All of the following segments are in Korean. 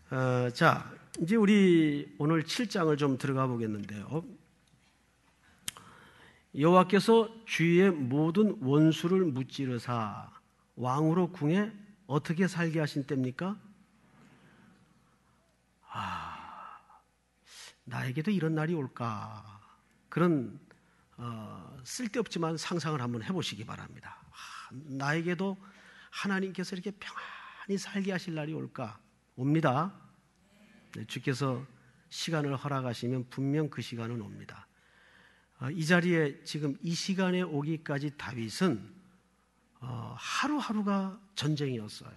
자, 이제 우리 오늘 7장을 좀 들어가 보겠는데요. 여호와께서 주의 모든 원수를 무찌르사 왕으로 궁에 어떻게 살게 하신 때입니까? 나에게도 이런 날이 올까? 그런 쓸데없지만 상상을 한번 해보시기 바랍니다. 나에게도 하나님께서 이렇게 평안히 살게 하실 날이 올까? 옵니다. 주께서 시간을 허락하시면 분명 그 시간은 옵니다. 이 자리에 지금 이 시간에 오기까지 다윗은 하루하루가 전쟁이었어요.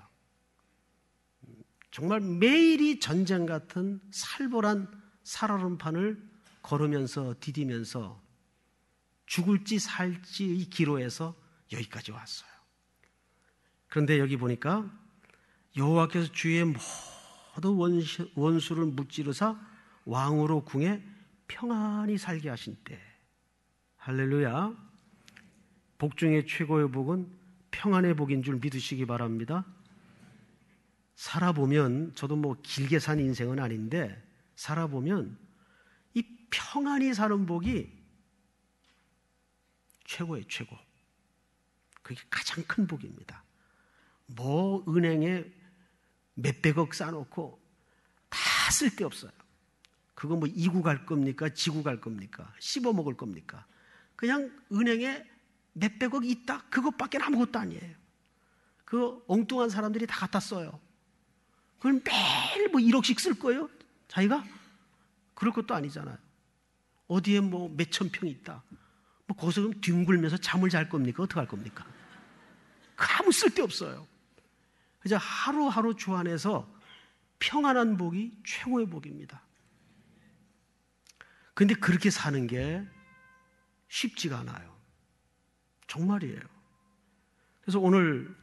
정말 매일이 전쟁 같은 살벌한 살얼음판을 걸으면서 디디면서 죽을지 살지의 기로에서 여기까지 왔어요. 그런데 여기 보니까 여호와께서 주의 모든 원수를 무찌르사 왕으로 궁에 평안히 살게 하신 때. 할렐루야. 복 중에 최고의 복은 평안의 복인 줄 믿으시기 바랍니다. 살아보면, 저도 뭐 길게 산 인생은 아닌데 살아보면 이 평안히 사는 복이 최고의 최고. 그게 가장 큰 복입니다. 뭐 은행에 몇백억 쌓아놓고 다 쓸데없어요. 그거 뭐 이구 갈 겁니까? 지구 갈 겁니까? 씹어먹을 겁니까? 그냥 은행에 몇백억 있다? 그것밖에 아무것도 아니에요. 그 엉뚱한 사람들이 다 갖다 써요. 그걸 매일 뭐 1억씩 쓸 거예요? 자기가? 그럴 것도 아니잖아요. 어디에 뭐 몇천 평이 있다. 뭐 거기서 그럼 뒹굴면서 잠을 잘 겁니까? 어떻게 할 겁니까? 아무 쓸데없어요. 그래서 하루하루 주 안에서 평안한 복이 최고의 복입니다. 그런데 그렇게 사는 게 쉽지가 않아요. 정말이에요. 그래서 오늘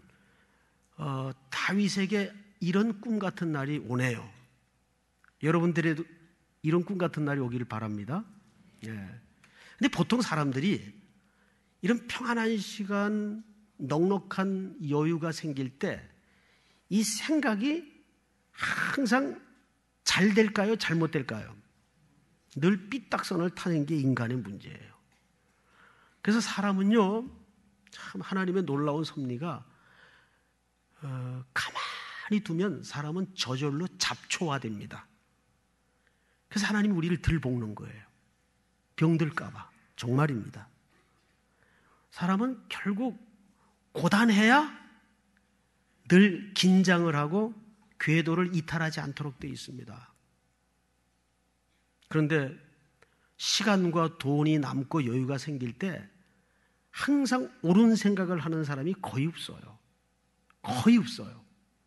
다윗에게 이런 꿈 같은 날이 오네요. 여러분들에도 이런 꿈 같은 날이 오기를 바랍니다. 예. 근데 보통 사람들이 이런 평안한 시간, 넉넉한 여유가 생길 때 이 생각이 항상 잘 될까요? 잘못 될까요? 늘 삐딱선을 타는 게 인간의 문제예요. 그래서 사람은요, 참 하나님의 놀라운 섭리가 가만히 두면 사람은 저절로 잡초화됩니다. 그래서 하나님이 우리를 덜 볶는 거예요. 병들까 봐. 정말입니다. 사람은 결국 고단해야 늘 긴장을 하고 궤도를 이탈하지 않도록 되어 있습니다. 그런데 시간과 돈이 남고 여유가 생길 때 항상 옳은 생각을 하는 사람이 거의 없어요. 거의 없어요.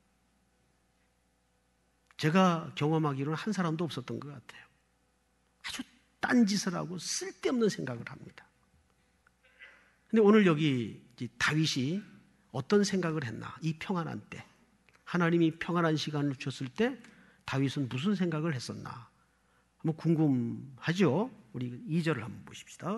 제가 경험하기로는 한 사람도 없었던 것 같아요. 아주 딴짓을 하고 쓸데없는 생각을 합니다. 근데 오늘 여기 다윗이 어떤 생각을 했나? 이 평안한 때, 하나님이 평안한 시간을 주셨을 때 다윗은 무슨 생각을 했었나? 한번 궁금하죠? 우리 2절을 한번 보십시다.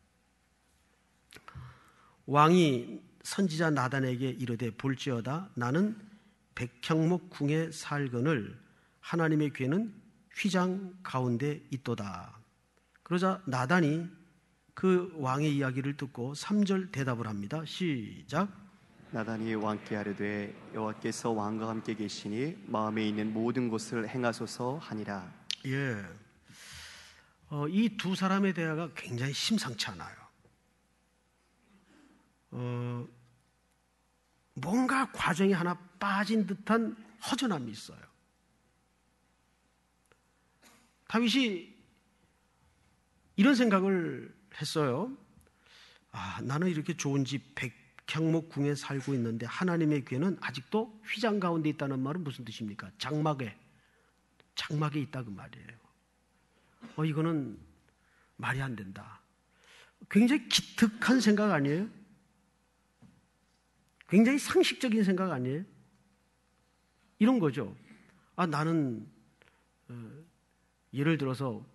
왕이 선지자 나단에게 이르되 볼지어다 나는 백향목 궁에 살거늘 하나님의 궤는 휘장 가운데 있도다. 그러자 나단이 그 왕의 이야기를 듣고 3절 대답을 합니다. 시작. 나단이 왕께 아뢰되 여호와께서 왕과 함께 계시니 마음에 있는 모든 것을 행하소서 하니라. 예, 이 두 사람의 대화가 굉장히 심상치 않아요. 뭔가 과정이 하나 빠진 듯한 허전함이 있어요. 다윗이 이런 생각을 했어요. 나는 이렇게 좋은 집 백향목 궁에 살고 있는데 하나님의 궤는 아직도 휘장 가운데 있다는 말은 무슨 뜻입니까? 장막에 있다 그 말이에요. 이거는 말이 안 된다. 굉장히 기특한 생각 아니에요? 굉장히 상식적인 생각 아니에요? 이런 거죠. 나는 예를 들어서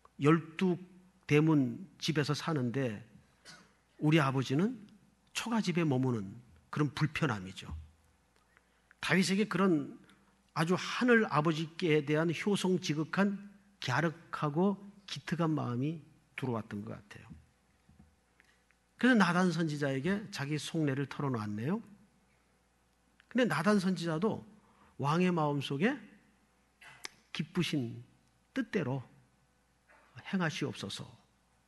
12대문 집에서 사는데 우리 아버지는 초가집에 머무는 그런 불편함이죠. 다윗에게 그런 아주 하늘 아버지께 대한 효성 지극한 갸륵하고 기특한 마음이 들어왔던 것 같아요. 그래서 나단 선지자에게 자기 속내를 털어놓았네요. 근데 나단 선지자도 왕의 마음속에 기쁘신 뜻대로 행하시옵소서.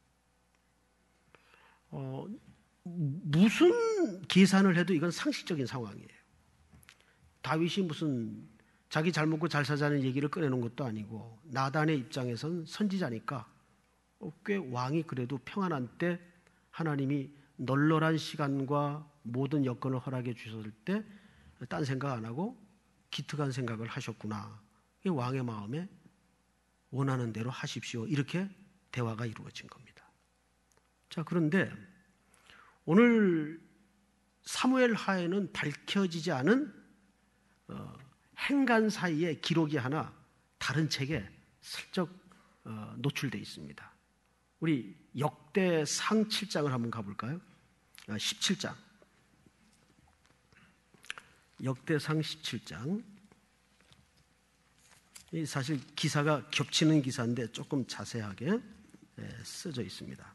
무슨 계산을 해도 이건 상식적인 상황이에요. 다윗이 무슨 자기 잘 먹고 잘 사자는 얘기를 꺼내놓은 것도 아니고 나단의 입장에선 선지자니까 꽤 왕이 그래도 평안한 때 하나님이 널널한 시간과 모든 여건을 허락해 주셨을 때 딴 생각 안 하고 기특한 생각을 하셨구나. 왕의 마음에 원하는 대로 하십시오. 이렇게 대화가 이루어진 겁니다. 자, 그런데 오늘 사무엘 하에는 밝혀지지 않은 행간 사이에 기록이 하나 다른 책에 슬쩍 노출되어 있습니다. 우리 역대상 7장을 한번 가볼까요? 17장. 역대상 17장. 사실 기사가 겹치는 기사인데 조금 자세하게 써져 있습니다.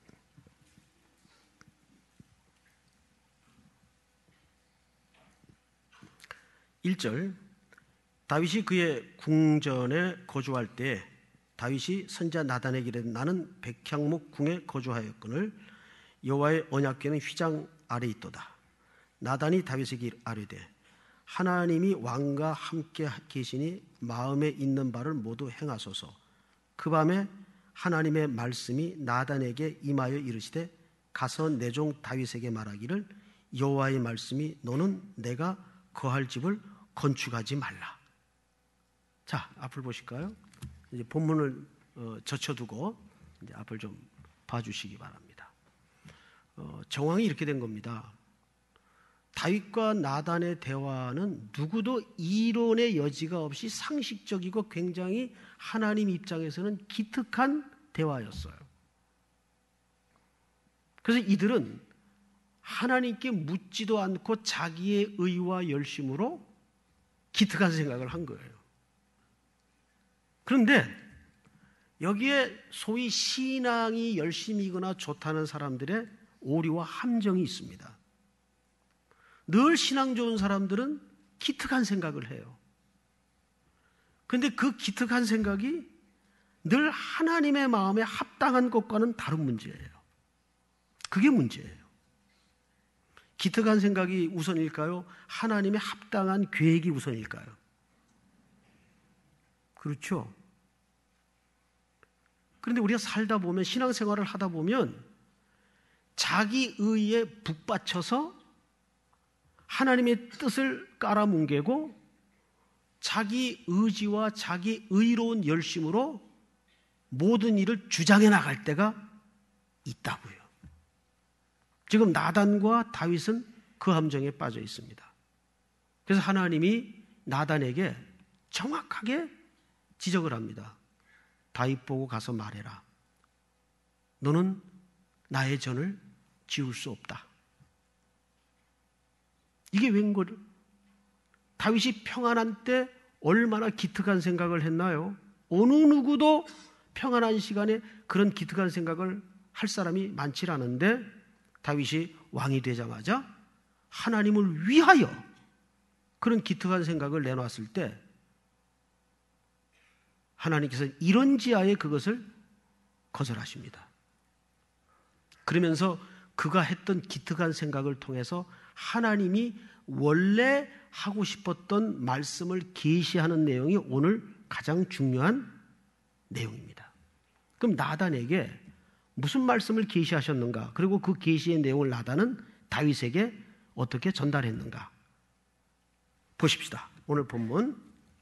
1절. 다윗이 그의 궁전에 거주할 때 다윗이 선지자 나단에게 이르되 나는 백향목 궁에 거주하였거늘 여호와의 언약궤는 휘장 아래 있도다. 나단이 다윗에게 아뢰되 하나님이 왕과 함께 계시니 마음에 있는 바를 모두 행하소서. 그 밤에 하나님의 말씀이 나단에게 임하여 이르시되 가서 내 종 다윗에게 말하기를 여호와의 말씀이 너는 내가 거할 집을 건축하지 말라. 자, 앞을 보실까요? 이제 본문을 젖혀두고 이제 앞을 좀 봐주시기 바랍니다. 정황이 이렇게 된 겁니다. 다윗과 나단의 대화는 누구도 이론의 여지가 없이 상식적이고 굉장히 하나님 입장에서는 기특한 대화였어요. 그래서 이들은 하나님께 묻지도 않고 자기의 의와 열심으로 기특한 생각을 한 거예요. 그런데 여기에 소위 신앙이 열심이거나 좋다는 사람들의 오류와 함정이 있습니다. 늘 신앙 좋은 사람들은 기특한 생각을 해요. 그런데 그 기특한 생각이 늘 하나님의 마음에 합당한 것과는 다른 문제예요. 그게 문제예요. 기특한 생각이 우선일까요? 하나님의 합당한 계획이 우선일까요? 그렇죠. 그런데 우리가 살다 보면, 신앙생활을 하다 보면 자기 의에 북받쳐서 하나님의 뜻을 깔아뭉개고 자기 의지와 자기 의로운 열심으로 모든 일을 주장해 나갈 때가 있다고요. 지금 나단과 다윗은 그 함정에 빠져 있습니다. 그래서 하나님이 나단에게 정확하게 지적을 합니다. 다윗 보고 가서 말해라. 너는 나의 전을 지울 수 없다. 이게 웬걸? 다윗이 평안한 때 얼마나 기특한 생각을 했나요? 어느 누구도 평안한 시간에 그런 기특한 생각을 할 사람이 많지 않은데 다윗이 왕이 되자마자 하나님을 위하여 그런 기특한 생각을 내놨을 때 하나님께서 이런지하에 그것을 거절하십니다. 그러면서 그가 했던 기특한 생각을 통해서 하나님이 원래 하고 싶었던 말씀을 계시하는 내용이 오늘 가장 중요한 내용입니다. 그럼 나단에게 무슨 말씀을 계시하셨는가? 그리고 그 계시의 내용을 나단은 다윗에게 어떻게 전달했는가? 보십시다. 오늘 본문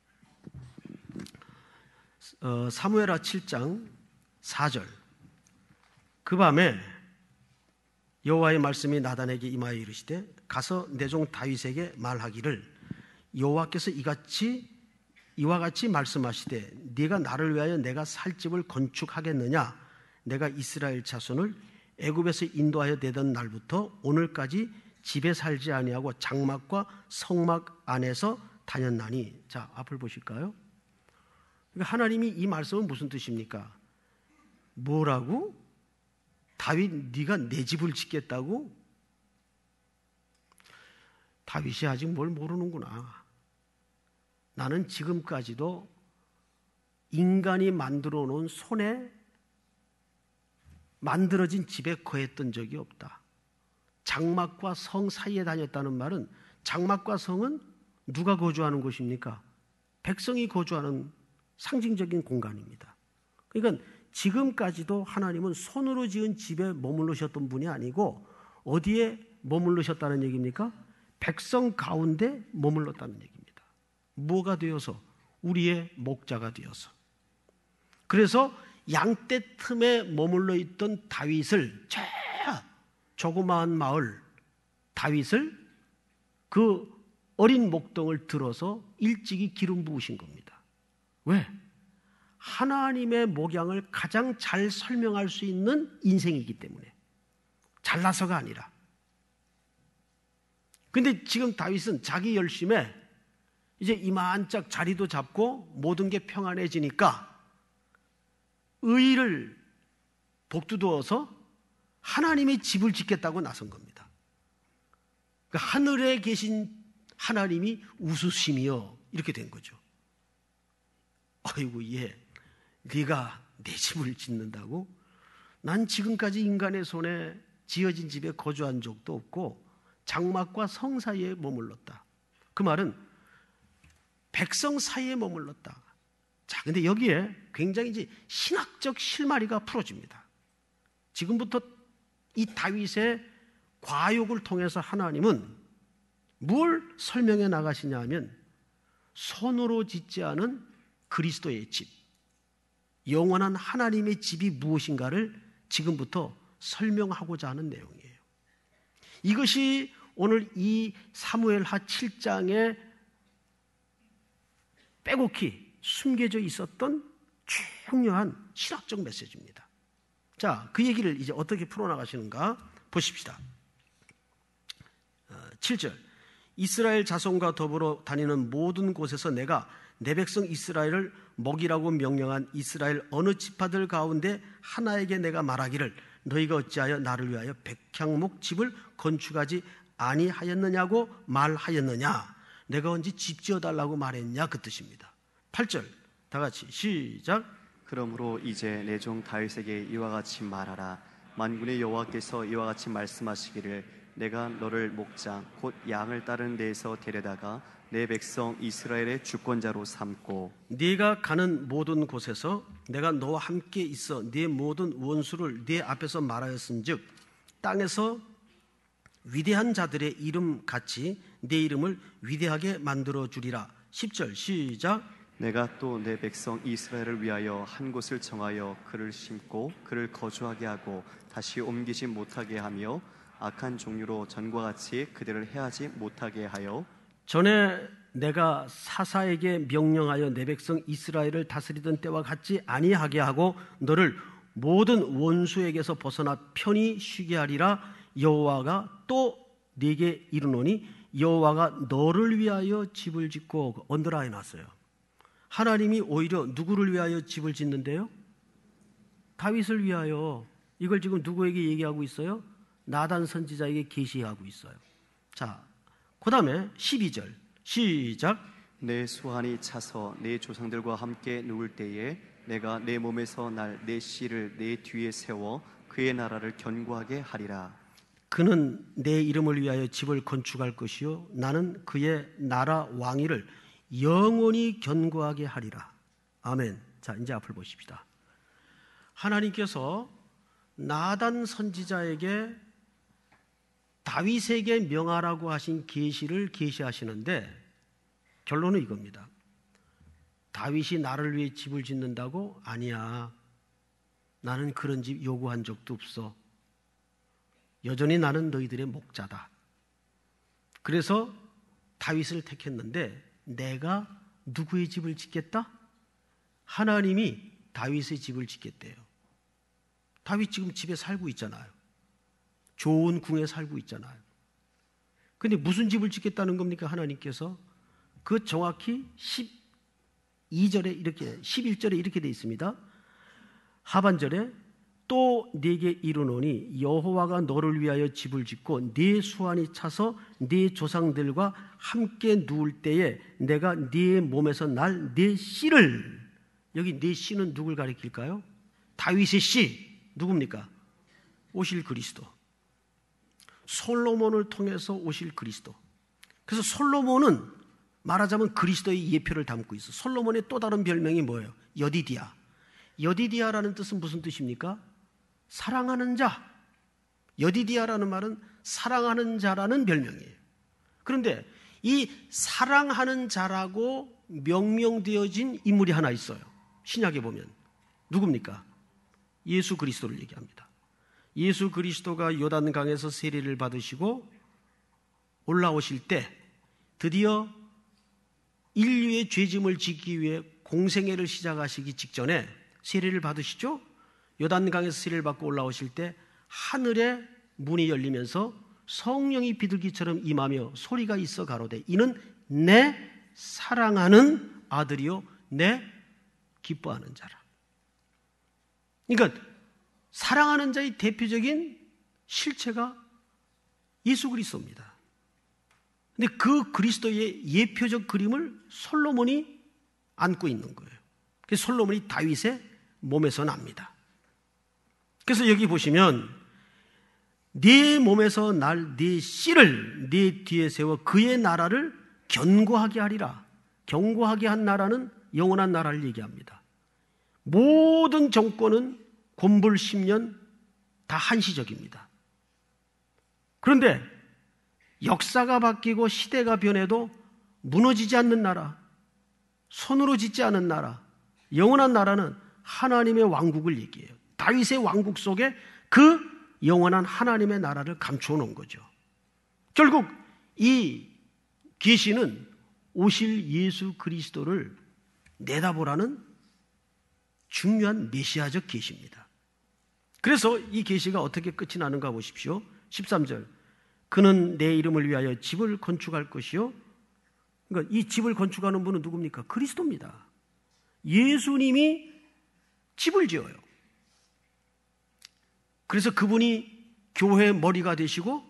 사무엘하 7장 4절. 그 밤에 여호와의 말씀이 나단에게 임하여 이르시되 가서 내 종 다윗에게 말하기를 여호와께서 이와 같이 말씀하시되 네가 나를 위하여 내가 살 집을 건축하겠느냐? 내가 이스라엘 자손을 애굽에서 인도하여 내던 날부터 오늘까지 집에 살지 아니하고 장막과 성막 안에서 다녔나니. 자, 앞을 보실까요? 그러니까 하나님이 이 말씀은 무슨 뜻입니까? 뭐라고? 다윗, 네가 내 집을 짓겠다고? 다윗이 아직 뭘 모르는구나. 나는 지금까지도 인간이 만들어 놓은 손에 만들어진 집에 거했던 적이 없다. 장막과 성 사이에 다녔다는 말은, 장막과 성은 누가 거주하는 곳입니까? 백성이 거주하는 상징적인 공간입니다. 그러니까 지금까지도 하나님은 손으로 지은 집에 머무르셨던 분이 아니고 어디에 머무르셨다는 얘기입니까? 백성 가운데 머물렀다는 얘기입니다. 뭐가 되어서? 우리의 목자가 되어서. 그래서 양떼 틈에 머물러 있던 다윗을, 조그마한 마을 다윗을, 그 어린 목동을 들어서 일찍이 기름 부으신 겁니다. 왜? 하나님의 목양을 가장 잘 설명할 수 있는 인생이기 때문에. 잘나서가 아니라. 근데 지금 다윗은 자기 열심에 이제 이만짝 자리도 잡고 모든 게 평안해지니까 의의를 복두두어서 하나님의 집을 짓겠다고 나선 겁니다. 그러니까 하늘에 계신 하나님이 웃으시며 이렇게 된 거죠. 아이고, 얘, 네가 내 집을 짓는다고? 난 지금까지 인간의 손에 지어진 집에 거주한 적도 없고 장막과 성 사이에 머물렀다. 그 말은 백성 사이에 머물렀다. 자, 근데 여기에 굉장히 이제 신학적 실마리가 풀어집니다. 지금부터 이 다윗의 과욕을 통해서 하나님은 뭘 설명해 나가시냐 하면 손으로 짓지 않은 그리스도의 집, 영원한 하나님의 집이 무엇인가를 지금부터 설명하고자 하는 내용이에요. 이것이 오늘 이 사무엘하 7장에 빼곡히 숨겨져 있었던 중요한 신학적 메시지입니다. 자, 그 얘기를 이제 어떻게 풀어나가시는가 보십시다. 7절, 이스라엘 자손과 더불어 다니는 모든 곳에서 내가 내 백성 이스라엘을 먹이라고 명령한 이스라엘 어느 지파들 가운데 하나에게 내가 말하기를 너희가 어찌하여 나를 위하여 백향목 집을 건축하지 아니하였느냐고 말하였느냐. 내가 언제 집 지어달라고 말했냐, 그 뜻입니다. 8절 다 같이 시작. 그러므로 이제 내 종 다윗에게 이와 같이 말하라. 만군의 여호와께서 이와 같이 말씀하시기를 내가 너를 목장 곧 양을 따르는 데에서 데려다가 내 백성 이스라엘의 주권자로 삼고 네가 가는 모든 곳에서 내가 너와 함께 있어 네 모든 원수를 네 앞에서 말하였은즉 땅에서 위대한 자들의 이름 같이 내 이름을 위대하게 만들어 주리라. 10절 시작. 내가 또 내 백성 이스라엘을 위하여 한 곳을 정하여 그를 심고 그를 거주하게 하고 다시 옮기지 못하게 하며 악한 종류로 전과 같이 그들을 해하지 못하게 하여 전에 내가 사사에게 명령하여 내 백성 이스라엘을 다스리던 때와 같지 아니하게 하고 너를 모든 원수에게서 벗어나 편히 쉬게 하리라. 여호와가 또 네게 이르노니 여호와가 너를 위하여 집을 짓고, 언더라인 놨어요. 하나님이 오히려 누구를 위하여 집을 짓는데요? 다윗을 위하여. 이걸 지금 누구에게 얘기하고 있어요? 나단 선지자에게 계시하고 있어요. 자, 그 다음에 12절 시작. 내 수완이 차서 내 조상들과 함께 누울 때에 내가 내 몸에서 날 내 씨를 내 뒤에 세워 그의 나라를 견고하게 하리라. 그는 내 이름을 위하여 집을 건축할 것이요 나는 그의 나라 왕위를 영원히 견고하게 하리라. 아멘. 자, 이제 앞을 보십시다. 하나님께서 나단 선지자에게 다윗에게 명하라고 하신 계시를 계시하시는데 결론은 이겁니다. 다윗이 나를 위해 집을 짓는다고? 아니야. 나는 그런 집 요구한 적도 없어. 여전히 나는 너희들의 목자다. 그래서 다윗을 택했는데 내가 누구의 집을 짓겠다? 하나님이 다윗의 집을 짓겠대요. 다윗 지금 집에 살고 있잖아요. 좋은 궁에 살고 있잖아요. 근데 무슨 집을 짓겠다는 겁니까? 하나님께서 그 정확히 12절에 이렇게 11절에 이렇게 되어 있습니다. 하반절에 또 네게 이르노니 여호와가 너를 위하여 집을 짓고 네 수완이 차서 네 조상들과 함께 누울 때에 내가 네 몸에서 날 네 씨를, 여기 네 씨는 누굴 가리킬까요? 다윗의 씨 누굽니까? 오실 그리스도, 솔로몬을 통해서 오실 그리스도. 그래서 솔로몬은 말하자면 그리스도의 예표를 담고 있어. 솔로몬의 또 다른 별명이 뭐예요? 여디디야. 여디디야라는 뜻은 무슨 뜻입니까? 사랑하는 자. 여디디야라는 말은 사랑하는 자라는 별명이에요. 그런데 이 사랑하는 자라고 명명되어진 인물이 하나 있어요. 신약에 보면 누굽니까? 예수 그리스도를 얘기합니다. 예수 그리스도가 요단강에서 세례를 받으시고 올라오실 때 드디어 인류의 죄짐을 짓기 위해 공생애를 시작하시기 직전에 세례를 받으시죠? 요단강에서 세례를 받고 올라오실 때 하늘의 문이 열리면서 성령이 비둘기처럼 임하며 소리가 있어 가로되 이는 내 사랑하는 아들이요 내 기뻐하는 자라. 그러니까 사랑하는 자의 대표적인 실체가 예수 그리스도입니다. 근데 그 그리스도의 예표적 그림을 솔로몬이 안고 있는 거예요. 그래서 솔로몬이 다윗의 몸에서 납니다. 그래서 여기 보시면 네 몸에서 날 네 씨를 네 뒤에 세워 그의 나라를 견고하게 하리라. 견고하게 한 나라는 영원한 나라를 얘기합니다. 모든 정권은 곤불 10년 다 한시적입니다. 그런데 역사가 바뀌고 시대가 변해도 무너지지 않는 나라, 손으로 짓지 않은 나라, 영원한 나라는 하나님의 왕국을 얘기해요. 다윗의 왕국 속에 그 영원한 하나님의 나라를 감추어 놓은 거죠. 결국 이 계시는 오실 예수 그리스도를 내다보라는 중요한 메시아적 계시입니다. 그래서 이 계시가 어떻게 끝이 나는가 보십시오. 13절. 그는 내 이름을 위하여 집을 건축할 것이요. 그러니까 이 집을 건축하는 분은 누굽니까? 그리스도입니다. 예수님이 집을 지어요. 그래서 그분이 교회의 머리가 되시고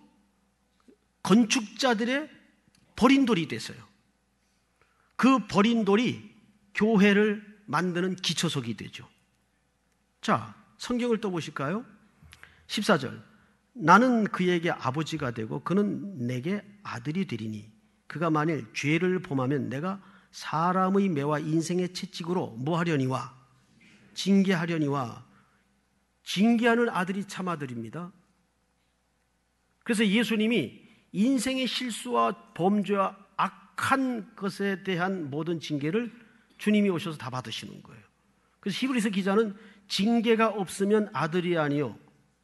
건축자들의 버린돌이 됐어요. 그 버린돌이 교회를 만드는 기초석이 되죠. 자, 성경을 또 보실까요? 14절. 나는 그에게 아버지가 되고 그는 내게 아들이 되리니 그가 만일 죄를 범하면 내가 사람의 매와 인생의 채찍으로 뭐 하려니와 징계하려니와 징계하는 아들이 참 아들입니다. 그래서 예수님이 인생의 실수와 범죄와 악한 것에 대한 모든 징계를 주님이 오셔서 다 받으시는 거예요. 그래서 히브리서 기자는 징계가 없으면 아들이 아니요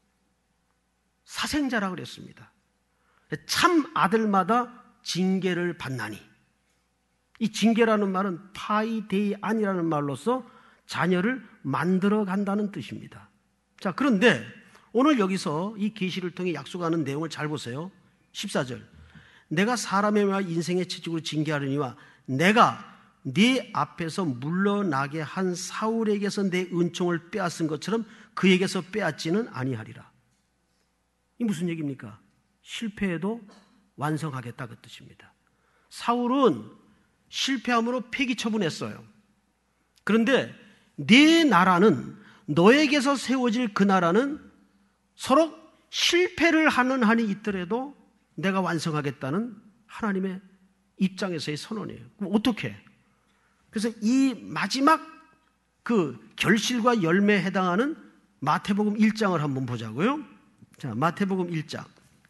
사생자라 그랬습니다. 참 아들마다 징계를 받나니, 이 징계라는 말은 파이데이 아니라는 말로서 자녀를 만들어 간다는 뜻입니다. 자, 그런데 오늘 여기서 이 계시를 통해 약속하는 내용을 잘 보세요. 14절. 내가 사람의 와 인생의 채찍으로 징계하려니와 내가 네 앞에서 물러나게 한 사울에게서 내 은총을 빼앗은 것처럼 그에게서 빼앗지는 아니하리라. 이 무슨 얘기입니까? 실패해도 완성하겠다 그 뜻입니다. 사울은 실패함으로 폐기 처분했어요. 그런데 네 나라는, 너에게서 세워질 그 나라는 서로 실패를 하는 한이 있더라도 내가 완성하겠다는 하나님의 입장에서의 선언이에요. 그럼 어떻게? 그래서 이 마지막 그 결실과 열매에 해당하는 마태복음 1장을 한번 보자고요. 자, 마태복음 1장.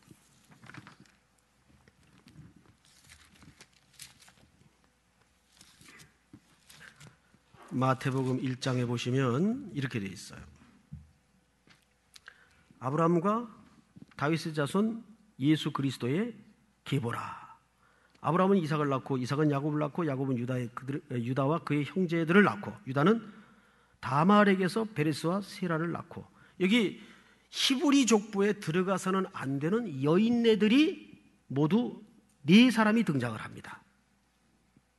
마태복음 1장에 보시면 이렇게 되어 있어요. 아브라함과 다윗의 자손 예수 그리스도의 계보라. 아브라함은 이삭을 낳고 이삭은 야곱을 낳고 야곱은 유다와 그의 형제들을 낳고 유다는 다말에게서 베레스와 세라를 낳고, 여기 히브리 족보에 들어가서는 안 되는 여인네들이 모두 4사람이 등장을 합니다.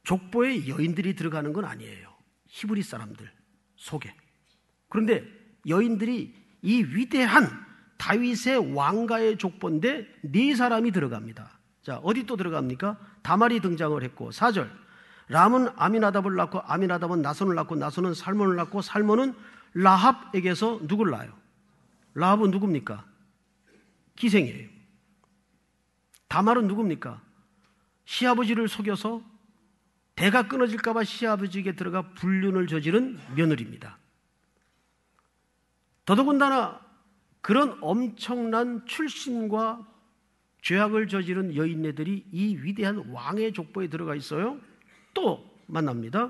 족보에 여인들이 들어가는 건 아니에요. 히브리 사람들 속에. 그런데 여인들이 이 위대한 다윗의 왕가의 족보인데 네 사람이 들어갑니다. 자, 어디 또 들어갑니까? 다말이 등장을 했고 4절 람은 아미나답을 낳고 아미나답은 나손을 낳고 나손은 살몬을 낳고 살몬은 라합에게서 누굴 낳아요? 라합은 누굽니까? 기생이에요. 다말은 누굽니까? 시아버지를 속여서 대가 끊어질까 봐 시아버지에게 들어가 불륜을 저지른 며느리입니다. 더더군다나 그런 엄청난 출신과 죄악을 저지른 여인네들이 이 위대한 왕의 족보에 들어가 있어요. 또 만납니다.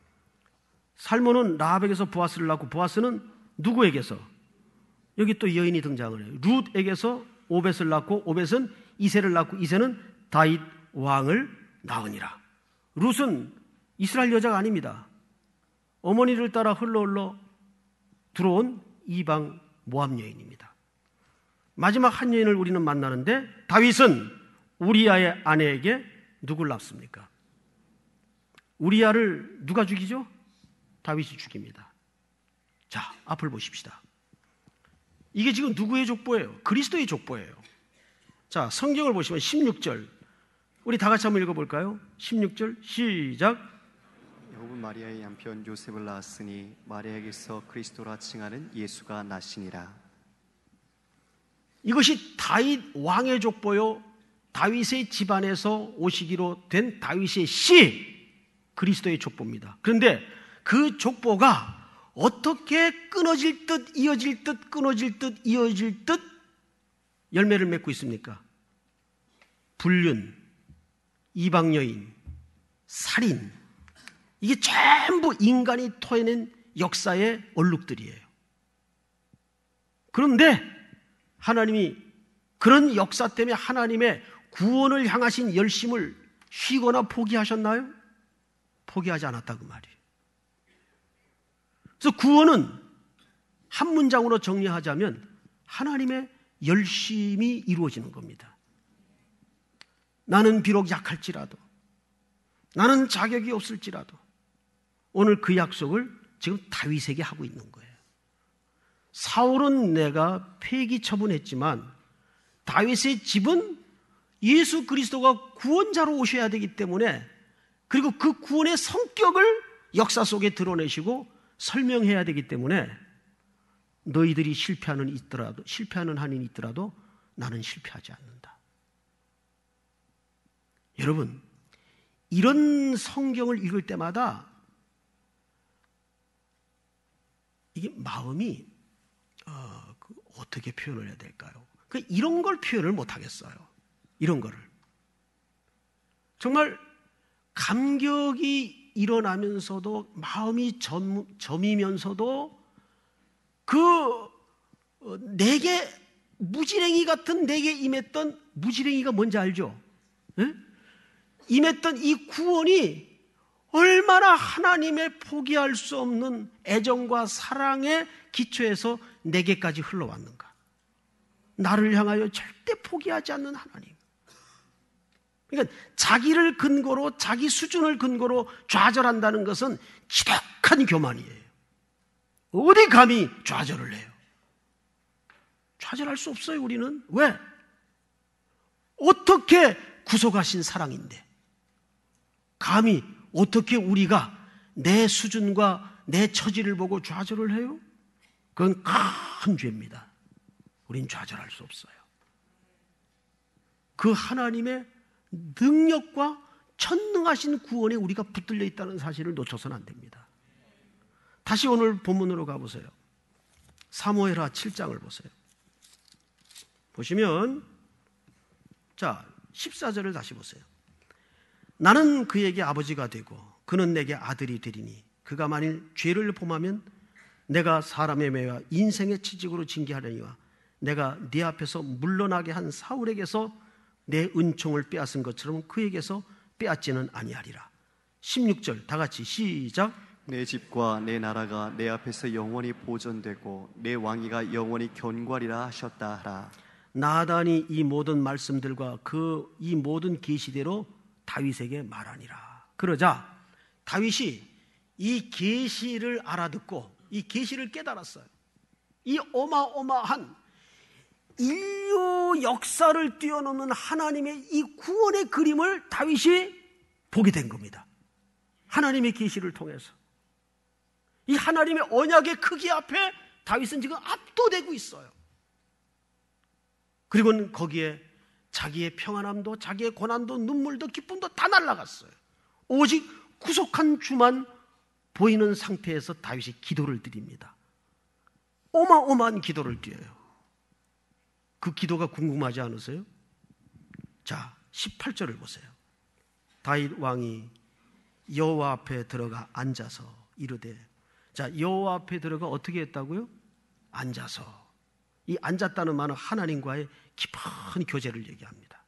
살몬은 라합에게서 보아스를 낳고 보아스는 누구에게서? 여기 또 여인이 등장을 해요. 룻에게서 오벳을 낳고 오벳은 이새를 낳고 이새는 다윗 왕을 낳으니라. 룻은 이스라엘 여자가 아닙니다. 어머니를 따라 흘러 들어온 이방 모압 여인입니다. 마지막 한 여인을 우리는 만나는데 다윗은 우리아의 아내에게 누굴 낳습니까? 우리아를 누가 죽이죠? 다윗이 죽입니다. 자, 앞을 보십시다. 이게 지금 누구의 족보예요? 그리스도의 족보예요. 자, 성경을 보시면 16절 우리 다 같이 한번 읽어볼까요? 16절 시작. 야곱은 마리아의 남편 요셉을 낳았으니 마리아에게서 그리스도라 칭하는 예수가 나시니라. 이것이 다윗 왕의 족보요, 다윗의 집안에서 오시기로 된 다윗의 씨, 그리스도의 족보입니다. 그런데 그 족보가 어떻게 끊어질 듯 이어질 듯 끊어질 듯 이어질 듯 열매를 맺고 있습니까? 불륜, 이방 여인, 살인, 이게 전부 인간이 토해낸 역사의 얼룩들이에요. 그런데 하나님이 그런 역사 때문에 하나님의 구원을 향하신 열심을 쉬거나 포기하셨나요? 포기하지 않았다 그 말이에요. 그래서 구원은 한 문장으로 정리하자면 하나님의 열심이 이루어지는 겁니다. 나는 비록 약할지라도, 나는 자격이 없을지라도 오늘 그 약속을 지금 다윗에게 하고 있는 거예요. 사울은 내가 폐기 처분했지만 다윗의 집은 예수 그리스도가 구원자로 오셔야 되기 때문에, 그리고 그 구원의 성격을 역사 속에 드러내시고 설명해야 되기 때문에 너희들이 실패하는 한이 있더라도 나는 실패하지 않는다. 여러분, 이런 성경을 읽을 때마다 이게 마음이 어떻게 표현을 해야 될까요? 이런 걸 표현을 못 하겠어요. 이런 거를 정말 감격이 일어나면서도 마음이 점이면서도 내게 무지랭이 같은 내게 임했던 무지랭이가 뭔지 알죠? 에? 임했던 이 구원이 얼마나 하나님의 포기할 수 없는 애정과 사랑의 기초에서 내게까지 흘러왔는가. 나를 향하여 절대 포기하지 않는 하나님. 그러니까 자기를 근거로, 자기 수준을 근거로 좌절한다는 것은 지독한 교만이에요. 어디 감히 좌절을 해요? 좌절할 수 없어요, 우리는. 왜? 어떻게 구속하신 사랑인데 감히 어떻게 우리가 내 수준과 내 처지를 보고 좌절을 해요? 그건 큰 죄입니다. 우린 좌절할 수 없어요. 그 하나님의 능력과 천능하신 구원에 우리가 붙들려 있다는 사실을 놓쳐서는 안 됩니다. 다시 오늘 본문으로 가보세요. 사무엘하 7장을 보세요. 보시면 자 14절을 다시 보세요. 나는 그에게 아버지가 되고 그는 내게 아들이 되리니 그가 만일 죄를 범하면 내가 사람의 매와 인생의 채찍으로 징계하려니와 내가 네 앞에서 물러나게 한 사울에게서 내 은총을 빼앗은 것처럼 그에게서 빼앗지는 아니하리라. 16절 다 같이 시작. 내 집과 내 나라가 내 앞에서 영원히 보존되고 내 왕위가 영원히 견고하리라 하셨다 하라. 나단이 이 모든 말씀들과 이 모든 계시대로 다윗에게 말하니라. 그러자 다윗이 이 계시를 알아듣고 이 계시를 깨달았어요. 이 어마어마한 인류 역사를 뛰어넘는 하나님의 이 구원의 그림을 다윗이 보게 된 겁니다. 하나님의 계시를 통해서. 이 하나님의 언약의 크기 앞에 다윗은 지금 압도되고 있어요. 그리고는 거기에 자기의 평안함도 자기의 고난도 눈물도 기쁨도 다 날아갔어요. 오직 구속한 주만 보이는 상태에서 다윗이 기도를 드립니다. 어마어마한 기도를 드려요. 그 기도가 궁금하지 않으세요? 자, 18절을 보세요. 다윗 왕이 여호와 앞에 들어가 앉아서 이르되, 자, 여호와 앞에 들어가 어떻게 했다고요? 앉아서. 이 앉았다는 말은 하나님과의 깊은 교제를 얘기합니다.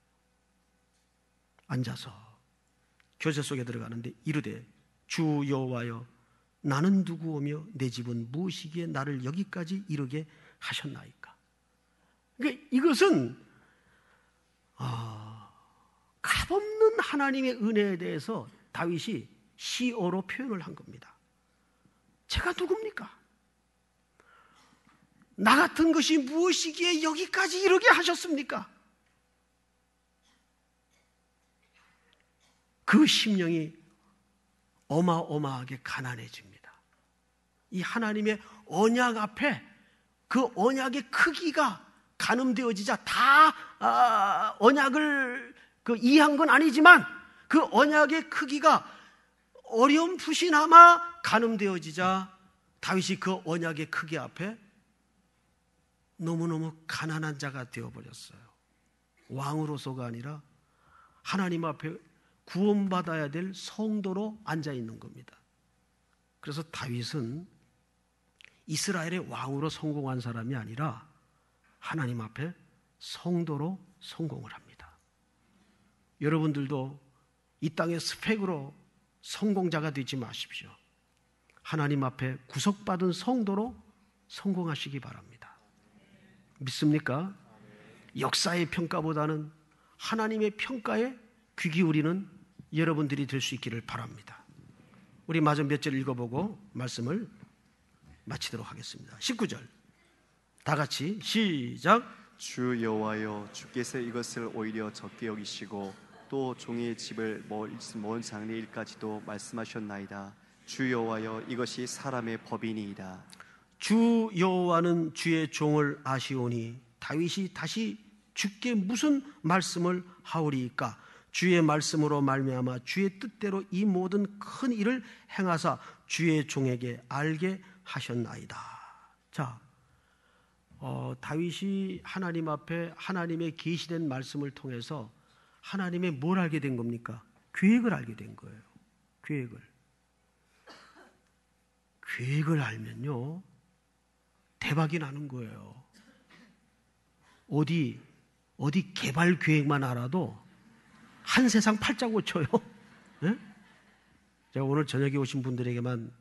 앉아서 교제 속에 들어가는데 이르되, 주 여호와여, 나는 누구오며 내 집은 무엇이기에 나를 여기까지 이르게 하셨나이까? 그러니까 이것은 값없는 하나님의 은혜에 대해서 다윗이 시어로 표현을 한 겁니다. 제가 누굽니까? 나 같은 것이 무엇이기에 여기까지 이르게 하셨습니까? 그 심령이 어마어마하게 가난해집니다. 이 하나님의 언약 앞에 그 언약의 크기가 가늠되어지자 다 언약을 이해한 건 아니지만 그 언약의 크기가 어렴풋이나마 가늠되어지자 다윗이 그 언약의 크기 앞에 너무너무 가난한 자가 되어버렸어요. 왕으로서가 아니라 하나님 앞에 구원받아야 될 성도로 앉아있는 겁니다. 그래서 다윗은 이스라엘의 왕으로 성공한 사람이 아니라 하나님 앞에 성도로 성공을 합니다. 여러분들도 이 땅의 스펙으로 성공자가 되지 마십시오. 하나님 앞에 구속받은 성도로 성공하시기 바랍니다. 믿습니까? 역사의 평가보다는 하나님의 평가에 귀 기울이는 여러분들이 될 수 있기를 바랍니다. 우리 마저 몇 절 읽어보고 말씀을 마치도록 하겠습니다. 19절 다 같이 시작. 주 여호와여, 주께서 이것을 오히려 적게 여기시고 또 종의 집을 먼 장래일까지도 말씀하셨나이다. 주 여호와여, 이것이 사람의 법이니이다. 주 여호와는 주의 종을 아시오니 다윗이 다시 주께 무슨 말씀을 하오리이까? 주의 말씀으로 말미암아 주의 뜻대로 이 모든 큰 일을 행하사 주의 종에게 알게 하셨나이다. 자, 다윗이 하나님 앞에 하나님의 계시된 말씀을 통해서 하나님의 뭘 알게 된 겁니까? 계획을 알게 된 거예요. 계획을 알면요 대박이 나는 거예요. 어디 개발 계획만 알아도 한 세상 팔자 고쳐요. 네? 제가 오늘 저녁에 오신 분들에게만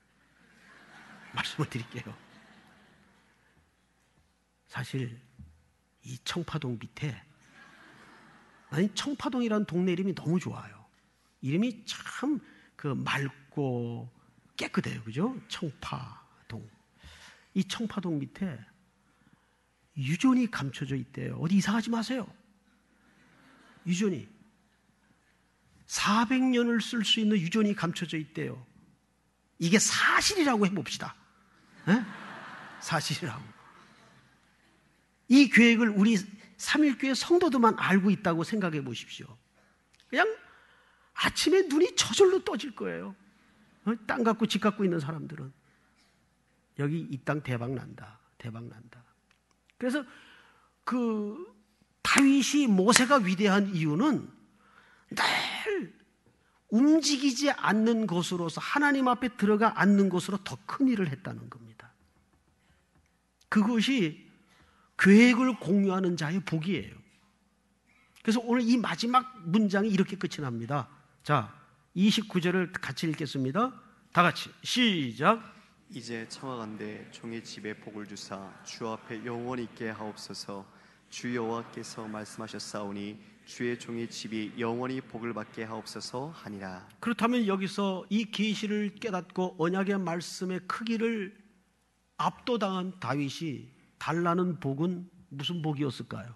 말씀을 드릴게요. 사실 이 청파동 밑에, 아니 청파동이라는 동네 이름이 너무 좋아요. 이름이 참 맑고 깨끗해요. 그죠? 청파동. 이 청파동 밑에 유전이 감춰져 있대요. 어디 이사 가지 마세요. 유전이 400년을 쓸 수 있는 유전이 감춰져 있대요. 이게 사실이라고 해봅시다. 네? 사실이라고. 이 계획을 우리 삼일교회 성도들만 알고 있다고 생각해 보십시오. 그냥 아침에 눈이 저절로 떠질 거예요. 땅 갖고 집 갖고 있는 사람들은 여기 이 땅 대박 난다. 그래서 다윗이 모세가 위대한 이유는 늘 움직이지 않는 것으로서 하나님 앞에 들어가 앉는 것으로 더 큰 일을 했다는 겁니다. 그것이 계획을 공유하는 자의 복이에요. 그래서 오늘 이 마지막 문장이 이렇게 끝이 납니다. 자, 29절을 같이 읽겠습니다. 다 같이 시작. 이제 청하건대 종의 집에 복을 주사 주 앞에 영원히 있게 하옵소서. 주 여호와께서 말씀하셨사오니 주의 종의 집이 영원히 복을 받게 하옵소서 하니라. 그렇다면 여기서 이 계시를 깨닫고 언약의 말씀의 크기를 압도당한 다윗이 달라는 복은 무슨 복이었을까요?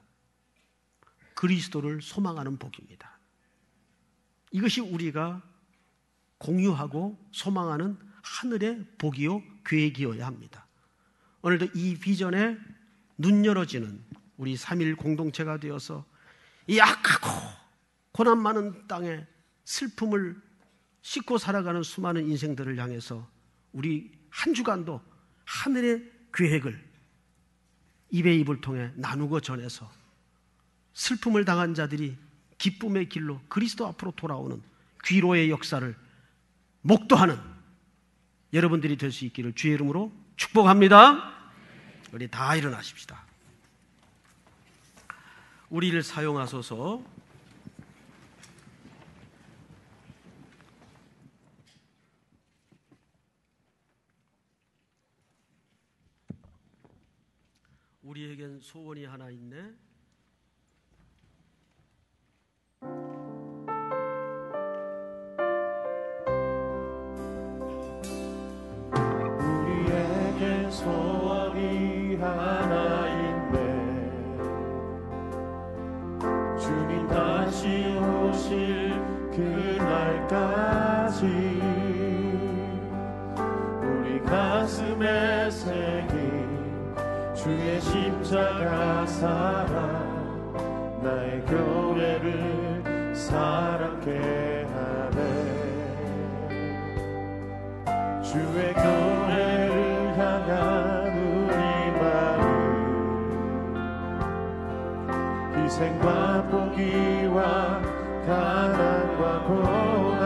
그리스도를 소망하는 복입니다. 이것이 우리가 공유하고 소망하는 하늘의 복이요 계획이어야 합니다. 오늘도 이 비전에 눈 열어지는 우리 3일 공동체가 되어서 이 악하고 고난 많은 땅에 슬픔을 싣고 살아가는 수많은 인생들을 향해서 우리 한 주간도 하늘의 계획을 입에 입을 통해 나누고 전해서 슬픔을 당한 자들이 기쁨의 길로 그리스도 앞으로 돌아오는 귀로의 역사를 목도하는 여러분들이 될 수 있기를 주의 이름으로 축복합니다. 우리 다 일어나십시다. 우리를 사용하소서. 우리에겐 소원이 하나 있네. 우리에겐 소원이 하나 있네. 주님 다시 오실 그날까지 우리 가슴에 새긴 주의 십자가 사랑 나의 교회를 사랑케 하네. 주의 교회를 향한 우리 마음 희생과 포기와 가난과 고난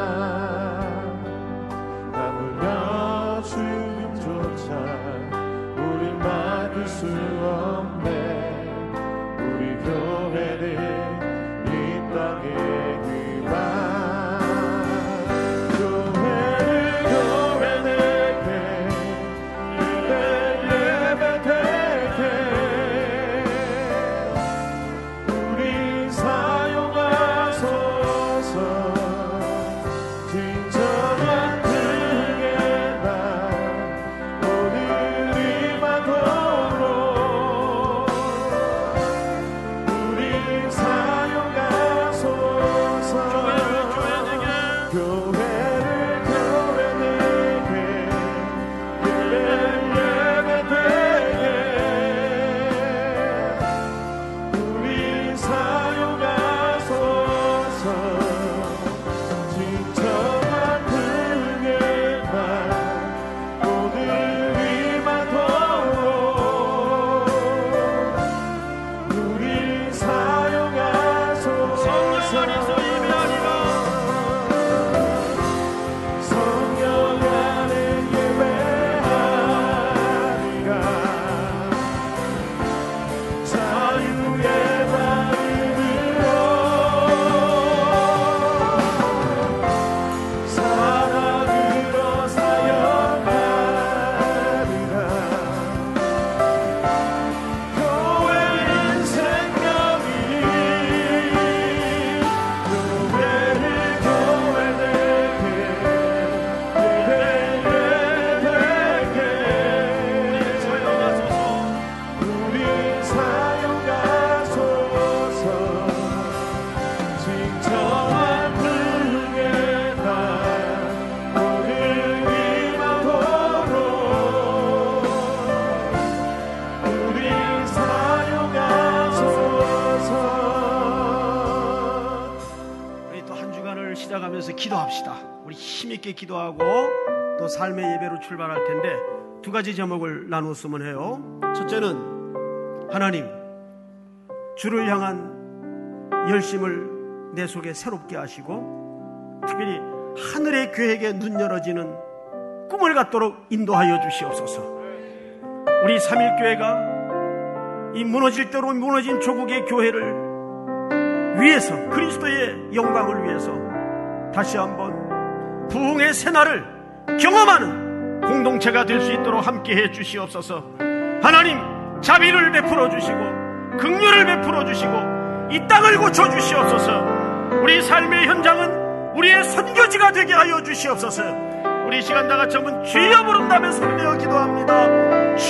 하물며 죽음조차 우린 막을 수 없네. 우리 교회는 이 땅의 희망. 교회는 예배되게 우리 사용하소서. 진정한 그의 날 오늘이 마도록 우리 사용하소서. 기도합시다. 우리 힘있게 기도하고 또 삶의 예배로 출발할 텐데 두 가지 제목을 나누었으면 해요. 첫째는 하나님 주를 향한 열심을 내 속에 새롭게 하시고 특별히 하늘의 계획에 눈 열어지는 꿈을 갖도록 인도하여 주시옵소서. 우리 3.1교회가 이 무너질 대로 무너진 조국의 교회를 위해서 그리스도의 영광을 위해서 다시 한번 부흥의 새날을 경험하는 공동체가 될 수 있도록 함께해 주시옵소서. 하나님 자비를 베풀어 주시고 긍휼을 베풀어 주시고 이 땅을 고쳐주시옵소서. 우리 삶의 현장은 우리의 선교지가 되게 하여 주시옵소서. 우리 시간 다같이 한번 주여 부른다면 소리내어 기도합니다.